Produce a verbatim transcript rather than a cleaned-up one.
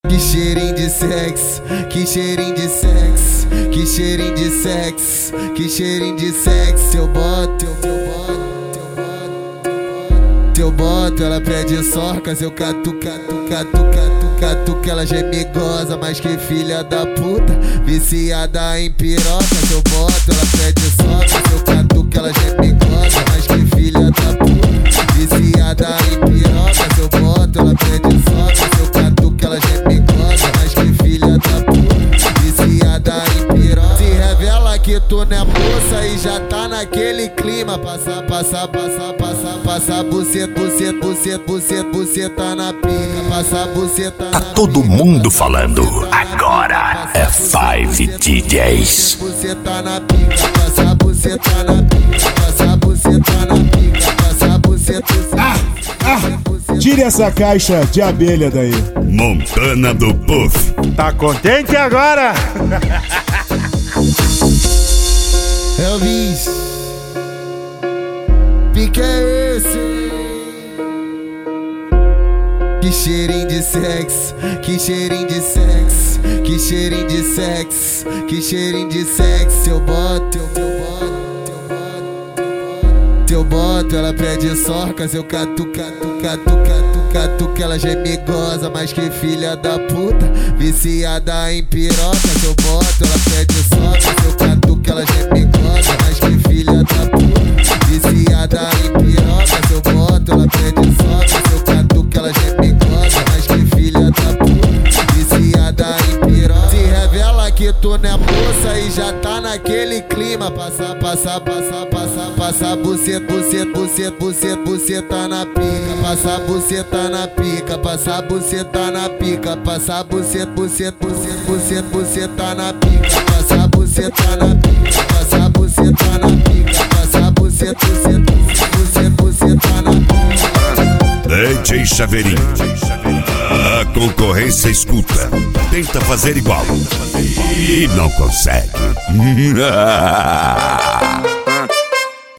Que cheirinho de sexo, que cheirinho de sexo, que cheirinho de sexo, que cheirinho de sexo. Eu boto, eu, eu boto, eu boto, eu boto, ela pede sorcas, eu catu, catu, catu, catu, catu, que ela já é migosa, mas que filha da puta, viciada em pirocas. Eu boto, ela pede sorcas, eu catu, que ela já é migosa, mas que filha da puta, viciada em pirocas. Eu boto, ela pede sorcas, eu catu, que ela já é migosa, mas que filha da puta, viciada em piroca. Se revela que tu não é moça e já tá naquele clima. Passar, passar, passar, passar, passar buceta, buceta, buceta, buceta, buceta na pica. Passar buceta na Tá todo mundo falando, agora é Five D Js. Buceta na pica, passar buceta na pica, passar buceta na pica, passar buceta. Ah, ah, tire essa caixa de abelha daí. Montana do Puff. Tá contente agora? Elvis, pique é esse? Que cheirinho de sexo, que cheirinho de sexo, que cheirinho de sexo, que cheirinho de sexo. Eu boto, eu, eu boto, eu boto, eu boto, eu boto, ela pede sorcas, eu catu, catu, catu, catu, catu, que ela já é migosa, mas que filha da puta, viciada em pirocas. Eu boto, ela pede sorcas, eu catu, que ela já é migosa, mas que filha da puta, viciada em pirocas. Eu boto, ela pede sorcas, eu catu, que ela já é migosa, mas que filha da puta, viciada em piroca. Se revela que tu não é moça e já tá naquele clima. Passar, passar, passar, passar, passar buceta, buceta, buceta, buceta, buceta na pica. Passar buceta na pica, passar buceta na pica, passar buceta, buceta, buceta, buceta, buceta na pica. Passar buceta na pica, passar buceta na pica, passar buceta, buceta, buceta, buceta na pica. D J Chaveirinho. A concorrência escuta, tenta fazer igual e não consegue.